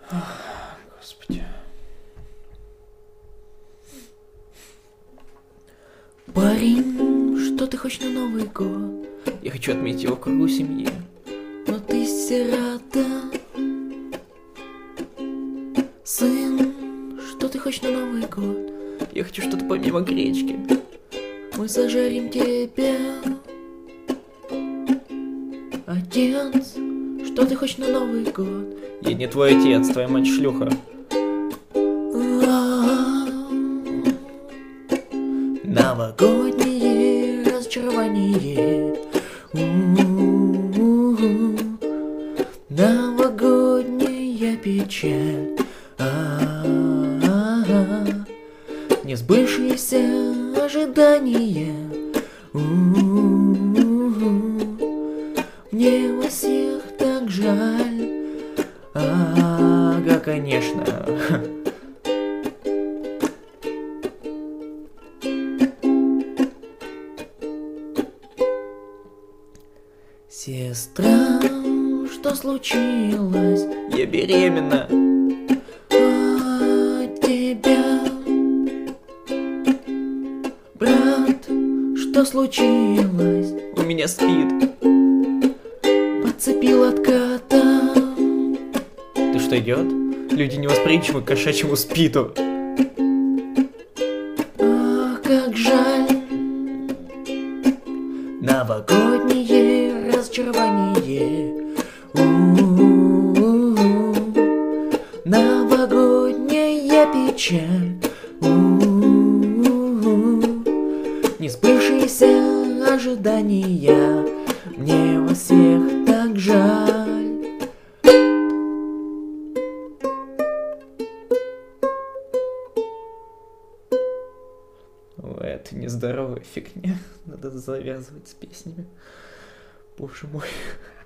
Господи. Парень, что ты хочешь на Новый год? Я хочу отметить его в кругу семьи. Но ты сирота. Сын, что ты хочешь на Новый год? Я хочу что-то помимо гречки. Мы зажарим тебя. Отец, что ты хочешь на Новый год? Я не твой отец, твоя мать шлюха. Новогоднее разочарование. Новогодняя печаль. Несбывшиеся ожидания. Мне вас всех так жаль. Ага, конечно. Сестра, что случилось? Я беременна. От тебя. Брат, что случилось? У меня спид. Подцепил от кота. Ты что, идиот? Люди невосприимчивы к кошачьему спиду. Ах, как жаль. Новогоднее разочарование. Новогодняя печаль. Несбывшиеся ожидания. Мне вас всех так жаль. Ой, это нездоровая фигня. Надо завязывать с песнями. Боже мой.